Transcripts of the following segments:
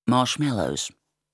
Marshmallows.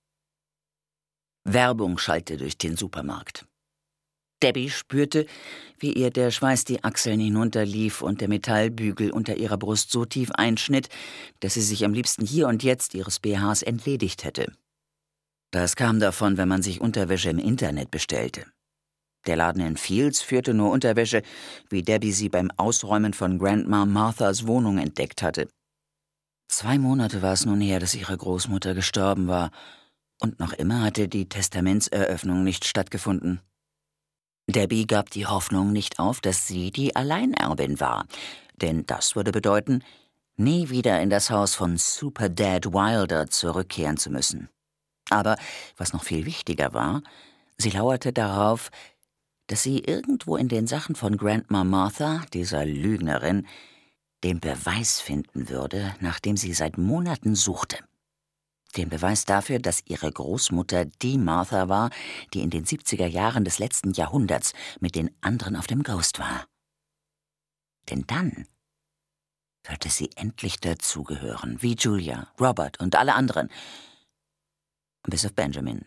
Werbung schallte durch den Supermarkt. Debbie spürte, wie ihr der Schweiß die Achseln hinunterlief und der Metallbügel unter ihrer Brust so tief einschnitt, dass sie sich am liebsten hier und jetzt ihres BHs entledigt hätte. Das kam davon, wenn man sich Unterwäsche im Internet bestellte. Der Laden in Fields führte nur Unterwäsche, wie Debbie sie beim Ausräumen von Grandma Marthas Wohnung entdeckt hatte. 2 Monate war es nun her, dass ihre Großmutter gestorben war, und noch immer hatte die Testamentseröffnung nicht stattgefunden. Debbie gab die Hoffnung nicht auf, dass sie die Alleinerbin war, denn das würde bedeuten, nie wieder in das Haus von Super Dad Wilder zurückkehren zu müssen. Aber, was noch viel wichtiger war, sie lauerte darauf, dass sie irgendwo in den Sachen von Grandma Martha, dieser Lügnerin, den Beweis finden würde, nach dem sie seit Monaten suchte. Den Beweis dafür, dass ihre Großmutter die Martha war, die in den 70er Jahren des letzten Jahrhunderts mit den anderen auf dem Ghost war. Denn dann würde sie endlich dazugehören, wie Julia, Robert und alle anderen, bis auf Benjamin.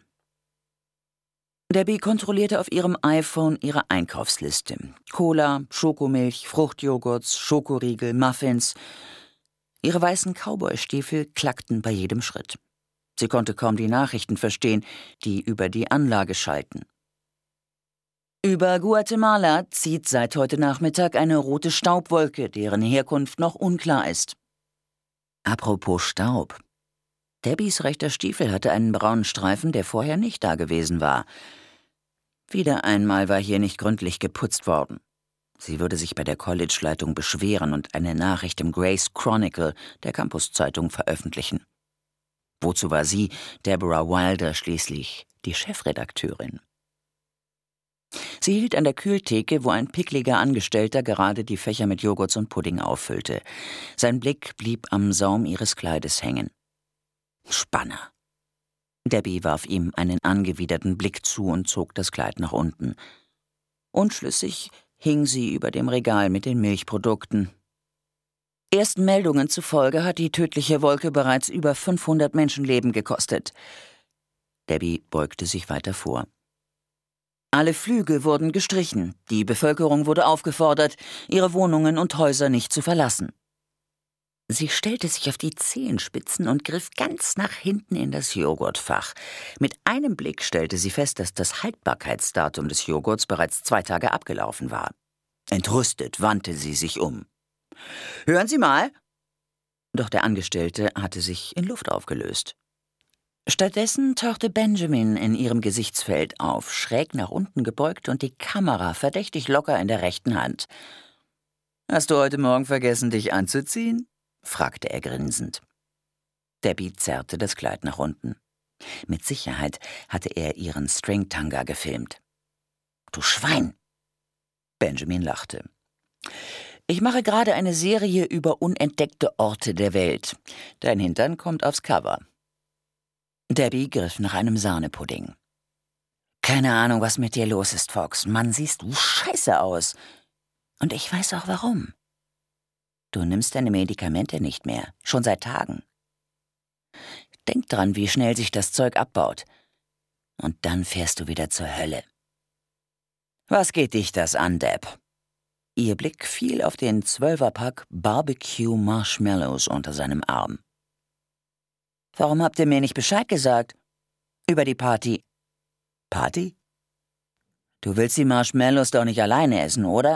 Debbie kontrollierte auf ihrem iPhone ihre Einkaufsliste. Cola, Schokomilch, Fruchtjoghurts, Schokoriegel, Muffins. Ihre weißen Cowboystiefel klackten bei jedem Schritt. Sie konnte kaum die Nachrichten verstehen, die über die Anlage schalten. Über Guatemala zieht seit heute Nachmittag eine rote Staubwolke, deren Herkunft noch unklar ist. Apropos Staub. Debbies rechter Stiefel hatte einen braunen Streifen, der vorher nicht da gewesen war. Wieder einmal war hier nicht gründlich geputzt worden. Sie würde sich bei der College-Leitung beschweren und eine Nachricht im Grace Chronicle, der Campuszeitung, veröffentlichen. Wozu war sie, Deborah Wilder, schließlich die Chefredakteurin? Sie hielt an der Kühltheke, wo ein pickliger Angestellter gerade die Fächer mit Joghurts und Pudding auffüllte. Sein Blick blieb am Saum ihres Kleides hängen. Spanner. Debbie warf ihm einen angewiderten Blick zu und zog das Kleid nach unten. Unschlüssig hing sie über dem Regal mit den Milchprodukten. Ersten Meldungen zufolge hat die tödliche Wolke bereits über 500 Menschenleben gekostet. Debbie beugte sich weiter vor. Alle Flüge wurden gestrichen, die Bevölkerung wurde aufgefordert, ihre Wohnungen und Häuser nicht zu verlassen. Sie stellte sich auf die Zehenspitzen und griff ganz nach hinten in das Joghurtfach. Mit einem Blick stellte sie fest, dass das Haltbarkeitsdatum des Joghurts bereits 2 Tage abgelaufen war. Entrüstet wandte sie sich um. »Hören Sie mal!« Doch der Angestellte hatte sich in Luft aufgelöst. Stattdessen tauchte Benjamin in ihrem Gesichtsfeld auf, schräg nach unten gebeugt und die Kamera verdächtig locker in der rechten Hand. »Hast du heute Morgen vergessen, dich anzuziehen?« fragte er grinsend. Debbie zerrte das Kleid nach unten. Mit Sicherheit hatte er ihren Stringtanga gefilmt. »Du Schwein!« Benjamin lachte. »Ich mache gerade eine Serie über unentdeckte Orte der Welt. Dein Hintern kommt aufs Cover.« Debbie griff nach einem Sahnepudding. »Keine Ahnung, was mit dir los ist, Fox. Mann, siehst du scheiße aus. Und ich weiß auch warum. Du nimmst deine Medikamente nicht mehr, schon seit Tagen. Denk dran, wie schnell sich das Zeug abbaut. Und dann fährst du wieder zur Hölle.« »Was geht dich das an, Deb?« Ihr Blick fiel auf den 12er-Pack Barbecue Marshmallows unter seinem Arm. »Warum habt ihr mir nicht Bescheid gesagt? Über die Party.« »Party? Du willst die Marshmallows doch nicht alleine essen, oder?«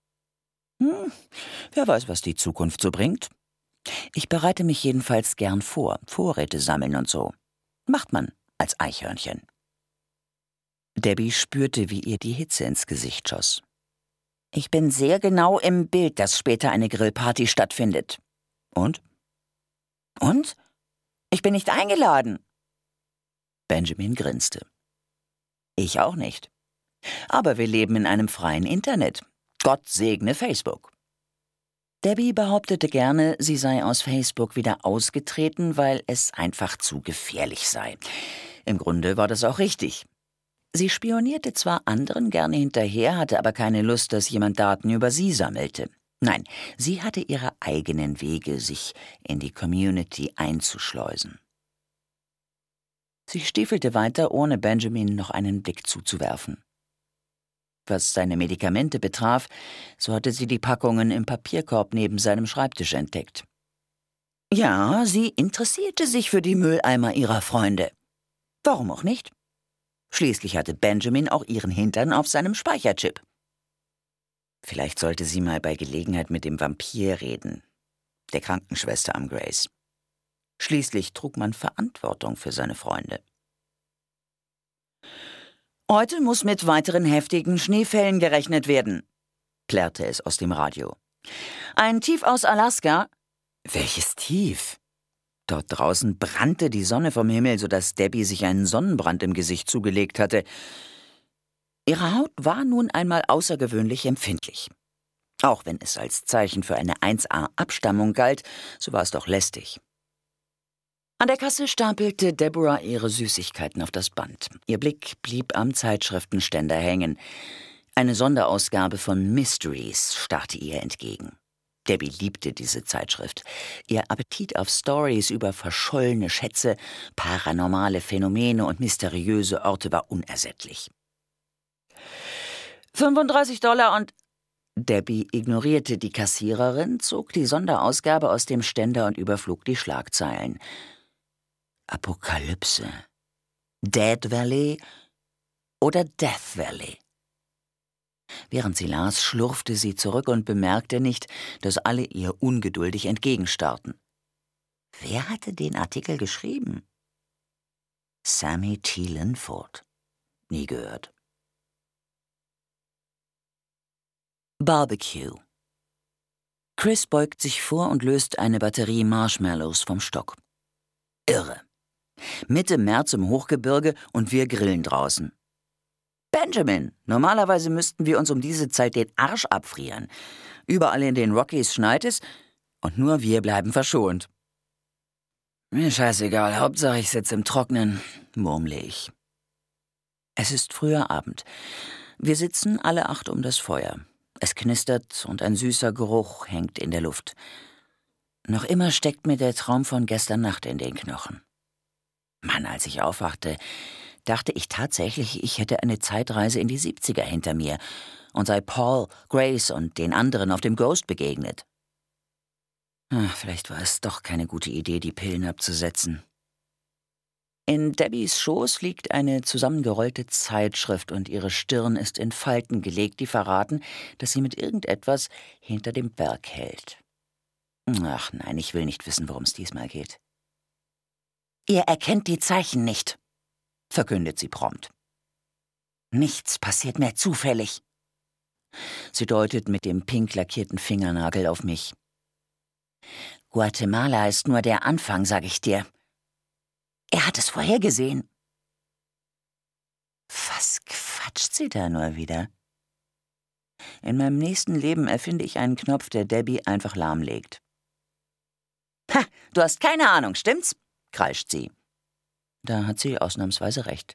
Wer weiß, was die Zukunft so bringt. Ich bereite mich jedenfalls gern vor, Vorräte sammeln und so. Macht man als Eichhörnchen.« Debbie spürte, wie ihr die Hitze ins Gesicht schoss. »Ich bin sehr genau im Bild, dass später eine Grillparty stattfindet.« »Und?« »Und? Ich bin nicht eingeladen.« Benjamin grinste. »Ich auch nicht. Aber wir leben in einem freien Internet. Gott segne Facebook.« Debbie behauptete gerne, sie sei aus Facebook wieder ausgetreten, weil es einfach zu gefährlich sei. Im Grunde war das auch richtig. Sie spionierte zwar anderen gerne hinterher, hatte aber keine Lust, dass jemand Daten über sie sammelte. Nein, sie hatte ihre eigenen Wege, sich in die Community einzuschleusen. Sie stiefelte weiter, ohne Benjamin noch einen Blick zuzuwerfen. Was seine Medikamente betraf, so hatte sie die Packungen im Papierkorb neben seinem Schreibtisch entdeckt. Ja, sie interessierte sich für die Mülleimer ihrer Freunde. Warum auch nicht? Schließlich hatte Benjamin auch ihren Hintern auf seinem Speicherchip. Vielleicht sollte sie mal bei Gelegenheit mit dem Vampir reden, der Krankenschwester am Grace. Schließlich trug man Verantwortung für seine Freunde. Heute muss mit weiteren heftigen Schneefällen gerechnet werden, plärrte es aus dem Radio. Ein Tief aus Alaska. Welches Tief? Dort draußen brannte die Sonne vom Himmel, sodass Debbie sich einen Sonnenbrand im Gesicht zugelegt hatte. Ihre Haut war nun einmal außergewöhnlich empfindlich. Auch wenn es als Zeichen für eine 1A-Abstammung galt, so war es doch lästig. An der Kasse stapelte Deborah ihre Süßigkeiten auf das Band. Ihr Blick blieb am Zeitschriftenständer hängen. Eine Sonderausgabe von Mysteries starrte ihr entgegen. Debbie liebte diese Zeitschrift. Ihr Appetit auf Stories über verschollene Schätze, paranormale Phänomene und mysteriöse Orte war unersättlich. $35 und... Debbie ignorierte die Kassiererin, zog die Sonderausgabe aus dem Ständer und überflog die Schlagzeilen. Apokalypse, Dead Valley oder Death Valley? Während sie las, schlurfte sie zurück und bemerkte nicht, dass alle ihr ungeduldig entgegenstarrten. Wer hatte den Artikel geschrieben? Sammy T. Linford. Nie gehört. Barbecue. Chris beugt sich vor und löst eine Batterie Marshmallows vom Stock. Irre. Mitte März im Hochgebirge und wir grillen draußen. Benjamin, normalerweise müssten wir uns um diese Zeit den Arsch abfrieren. Überall in den Rockies schneit es und nur wir bleiben verschont. Mir scheißegal, Hauptsache ich sitze im Trocknen, murmle ich. Es ist früher Abend. Wir sitzen alle 8 um das Feuer. Es knistert und ein süßer Geruch hängt in der Luft. Noch immer steckt mir der Traum von gestern Nacht in den Knochen. Mann, als ich aufwachte, dachte ich tatsächlich, ich hätte eine Zeitreise in die 70er hinter mir und sei Paul, Grace und den anderen auf dem Ghost begegnet. Vielleicht war es doch keine gute Idee, die Pillen abzusetzen. In Debbies Schoß liegt eine zusammengerollte Zeitschrift und ihre Stirn ist in Falten gelegt, die verraten, dass sie mit irgendetwas hinter dem Berg hält. Ach nein, ich will nicht wissen, worum es diesmal geht. Ihr erkennt die Zeichen nicht, verkündet sie prompt. Nichts passiert mehr zufällig. Sie deutet mit dem pink lackierten Fingernagel auf mich. Guatemala ist nur der Anfang, sag ich dir. Er hat es vorhergesehen. Was quatscht sie da nur wieder? In meinem nächsten Leben erfinde ich einen Knopf, der Debbie einfach lahmlegt. Ha, du hast keine Ahnung, stimmt's? Kreischt sie. Da hat sie ausnahmsweise recht.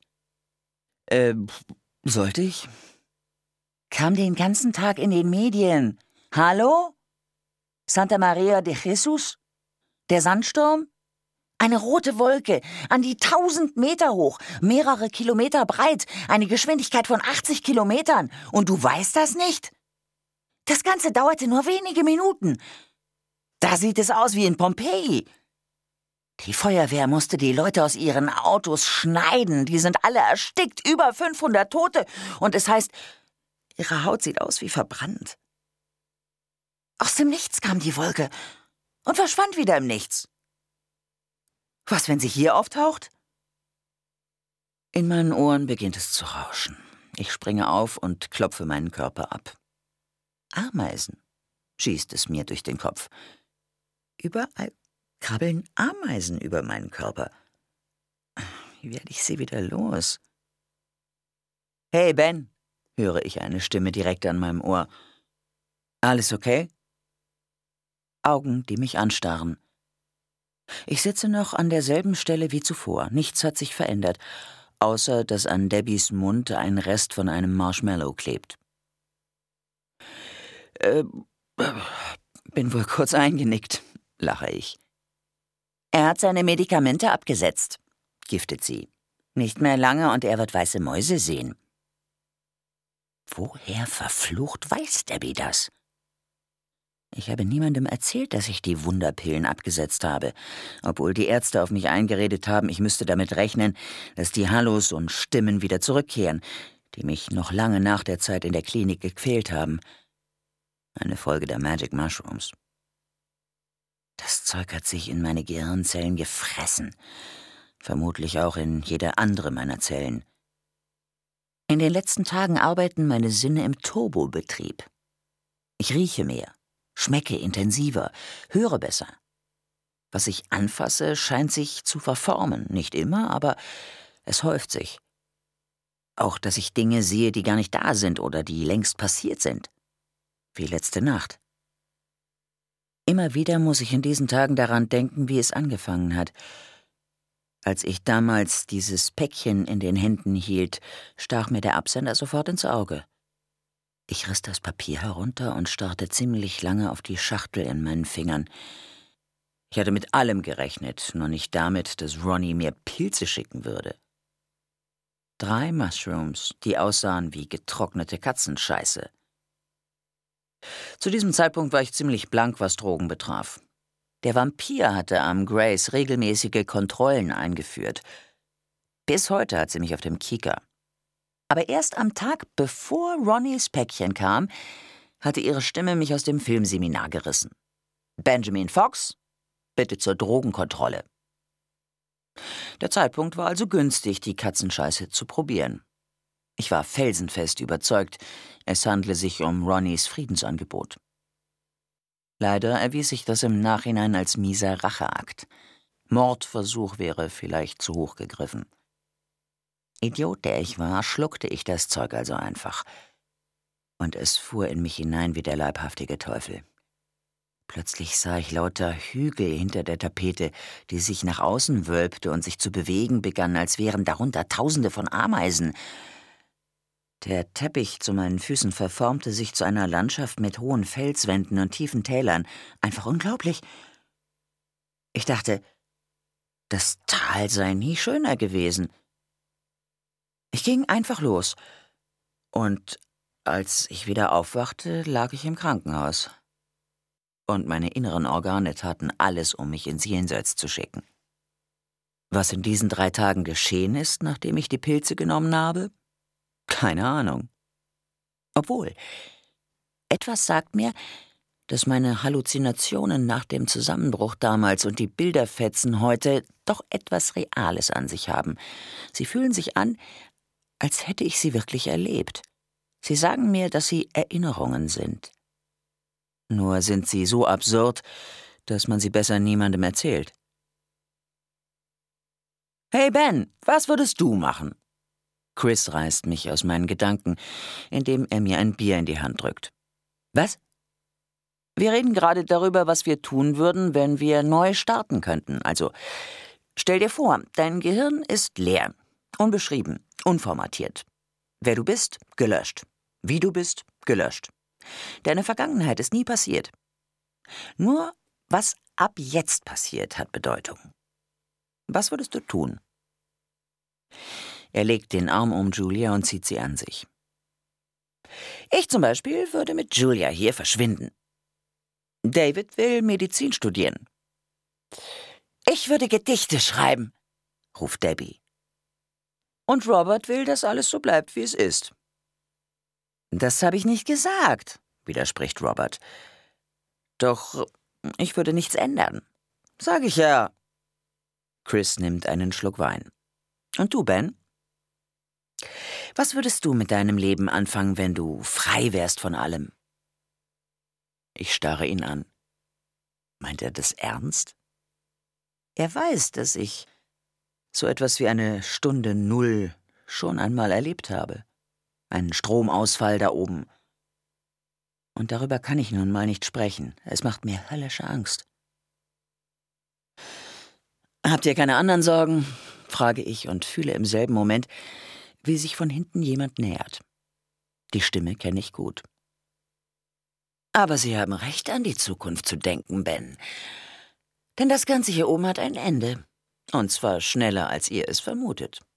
Sollte ich? Kam den ganzen Tag in den Medien. Hallo? Santa Maria de Jesus? Der Sandsturm? Eine rote Wolke, an die 1000 Meter hoch, mehrere Kilometer breit, eine Geschwindigkeit von 80 Kilometern. Und du weißt das nicht? Das Ganze dauerte nur wenige Minuten. Da sieht es aus wie in Pompeji. Die Feuerwehr musste die Leute aus ihren Autos schneiden. Die sind alle erstickt, über 500 Tote. Und es heißt, ihre Haut sieht aus wie verbrannt. Aus dem Nichts kam die Wolke und verschwand wieder im Nichts. Was, wenn sie hier auftaucht? In meinen Ohren beginnt es zu rauschen. Ich springe auf und klopfe meinen Körper ab. Ameisen, schießt es mir durch den Kopf. Überall krabbeln Ameisen über meinen Körper. Wie werde ich sie wieder los? Hey, Ben, höre ich eine Stimme direkt an meinem Ohr. Alles okay? Augen, die mich anstarren. Ich sitze noch an derselben Stelle wie zuvor. Nichts hat sich verändert, außer dass an Debbies Mund ein Rest von einem Marshmallow klebt. Bin wohl kurz eingenickt, lache ich. Er hat seine Medikamente abgesetzt, giftet sie. Nicht mehr lange und er wird weiße Mäuse sehen. Woher verflucht weiß Debbie das? Ich habe niemandem erzählt, dass ich die Wunderpillen abgesetzt habe, obwohl die Ärzte auf mich eingeredet haben, ich müsste damit rechnen, dass die Hallos und Stimmen wieder zurückkehren, die mich noch lange nach der Zeit in der Klinik gequält haben. Eine Folge der Magic Mushrooms. Das Zeug hat sich in meine Gehirnzellen gefressen, vermutlich auch in jede andere meiner Zellen. In den letzten Tagen arbeiten meine Sinne im Turbobetrieb. Ich rieche mehr, schmecke intensiver, höre besser. Was ich anfasse, scheint sich zu verformen. Nicht immer, aber es häuft sich. Auch, dass ich Dinge sehe, die gar nicht da sind oder die längst passiert sind. Wie letzte Nacht. Immer wieder muss ich in diesen Tagen daran denken, wie es angefangen hat. Als ich damals dieses Päckchen in den Händen hielt, stach mir der Absender sofort ins Auge. Ich riss das Papier herunter und starrte ziemlich lange auf die Schachtel in meinen Fingern. Ich hatte mit allem gerechnet, nur nicht damit, dass Ronnie mir Pilze schicken würde. 3 Mushrooms, die aussahen wie getrocknete Katzenscheiße. Zu diesem Zeitpunkt war ich ziemlich blank, was Drogen betraf. Der Vampir hatte am Grace regelmäßige Kontrollen eingeführt. Bis heute hat sie mich auf dem Kieker. Aber erst am Tag, bevor Ronnies Päckchen kam, hatte ihre Stimme mich aus dem Filmseminar gerissen. Benjamin Fox, bitte zur Drogenkontrolle. Der Zeitpunkt war also günstig, die Katzenscheiße zu probieren. Ich war felsenfest überzeugt, es handle sich um Ronnies Friedensangebot. Leider erwies sich das im Nachhinein als mieser Racheakt. Mordversuch wäre vielleicht zu hoch gegriffen. Idiot, der ich war, schluckte ich das Zeug also einfach. Und es fuhr in mich hinein wie der leibhaftige Teufel. Plötzlich sah ich lauter Hügel hinter der Tapete, die sich nach außen wölbte und sich zu bewegen begann, als wären darunter Tausende von Ameisen. Der Teppich zu meinen Füßen verformte sich zu einer Landschaft mit hohen Felswänden und tiefen Tälern. Einfach unglaublich. Ich dachte, das Tal sei nie schöner gewesen. Ich ging einfach los. Und als ich wieder aufwachte, lag ich im Krankenhaus. Und meine inneren Organe taten alles, um mich ins Jenseits zu schicken. Was in diesen 3 Tagen geschehen ist, nachdem ich die Pilze genommen habe? Keine Ahnung. Obwohl, etwas sagt mir, dass meine Halluzinationen nach dem Zusammenbruch damals und die Bilderfetzen heute doch etwas Reales an sich haben. Sie fühlen sich an, als hätte ich sie wirklich erlebt. Sie sagen mir, dass sie Erinnerungen sind. Nur sind sie so absurd, dass man sie besser niemandem erzählt. »Hey Ben, was würdest du machen?« Chris reißt mich aus meinen Gedanken, indem er mir ein Bier in die Hand drückt. »Was?« »Wir reden gerade darüber, was wir tun würden, wenn wir neu starten könnten. Also, stell dir vor, dein Gehirn ist leer, unbeschrieben, unformatiert. Wer du bist, gelöscht. Wie du bist, gelöscht. Deine Vergangenheit ist nie passiert. Nur, was ab jetzt passiert, hat Bedeutung. Was würdest du tun?« Er legt den Arm um Julia und zieht sie an sich. »Ich zum Beispiel würde mit Julia hier verschwinden. David will Medizin studieren. Ich würde Gedichte schreiben«, ruft Debbie. »Und Robert will, dass alles so bleibt, wie es ist.« »Das habe ich nicht gesagt«, widerspricht Robert. »Doch ich würde nichts ändern.« »Sag ich ja.« Chris nimmt einen Schluck Wein. »Und du, Ben? Was würdest du mit deinem Leben anfangen, wenn du frei wärst von allem?« Ich starre ihn an. Meint er das ernst? Er weiß, dass ich so etwas wie eine Stunde Null schon einmal erlebt habe. Einen Stromausfall da oben. Und darüber kann ich nun mal nicht sprechen. Es macht mir höllische Angst. »Habt ihr keine anderen Sorgen?« frage ich und fühle im selben Moment, wie sich von hinten jemand nähert. Die Stimme kenne ich gut. »Aber Sie haben recht, an die Zukunft zu denken, Ben. Denn das Ganze hier oben hat ein Ende. Und zwar schneller, als ihr es vermutet.«